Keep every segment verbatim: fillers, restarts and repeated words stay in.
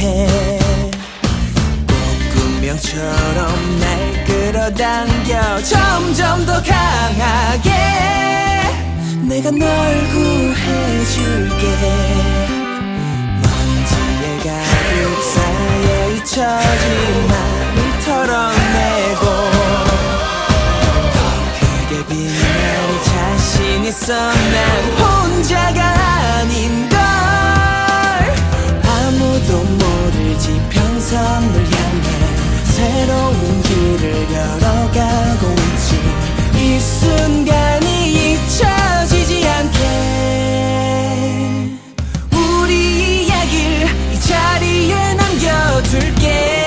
해 꽃구명처럼 날 끌어당겨 점점 더 강하게 내가 널 구해줄게 먼지에 가득 쌓여 잊혀진 맘을 털어내고 더 크게 빛날 자신 있어 난 혼자가 아닌걸 아무도 모를 지평선 널 향해 새로운 길을 걸어가고 있지 이 순간이 잊혀지지 않게 우리 이야기를 이 자리에 남겨둘게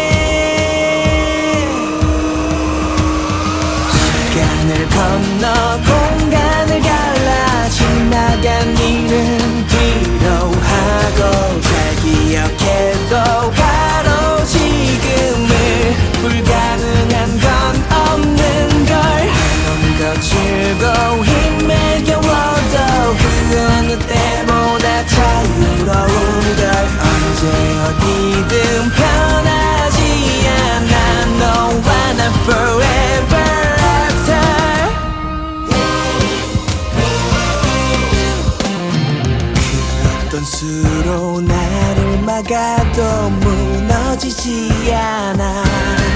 시간을 건너 공간을 갈라 지나간 일은 뒤로하고 잘 기억해도 바로 지금을 불가능한 건 없는 걸 넌 거칠고 힘에 겨워도 그 어느 때보다 자유로운 걸 언제 어디든 변하지 않아 너와 난 forever after 그 어떤 수로 나를 막아도 무너지지 않아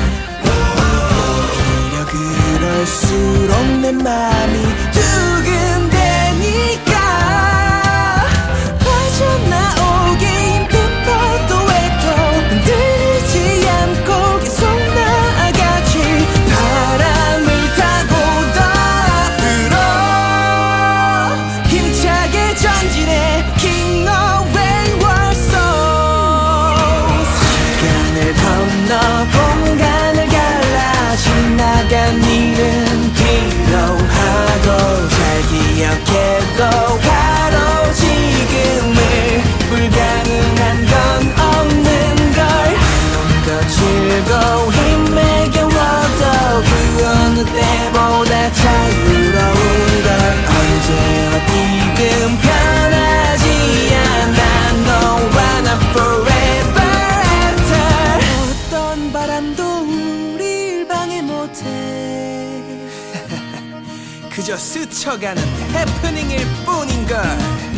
오히려 그럴수록 내 맘이 두근대니까 빠져나오긴 빈파도에도 흔들리지 않고 계속 나아가지 바람을 타고 더 불어 힘차게 전진해 King of Waves 시간을 건너 공간을 갈라 지나간 일은 뒤로하고 잘 기억해도 바로 지금을 불가능한 건 없는 걸 넌 거칠고 힘에 겨워도 그 어느 때보다 자유로운 걸 언제 어디든 변하지 않아 너와 나 forever after 어떤 바람도 우릴 방해 못해 그저 스쳐가는 해프닝일 뿐인걸